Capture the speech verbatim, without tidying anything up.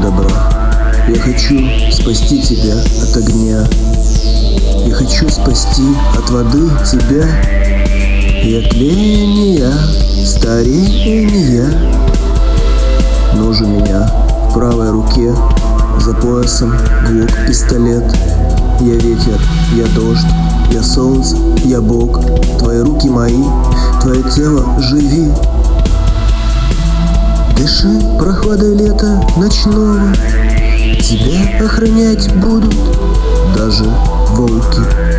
добра. Я хочу спасти тебя от огня. Я хочу спасти от воды тебя и от ления, старения. Нож у меня в правой руке, за поясом глок-пистолет. Я ветер, я дождь, я солнце, я Бог. Твои руки мои, твое тело живи. Дыши прохладой лета ночного, тебя охранять будут даже волки.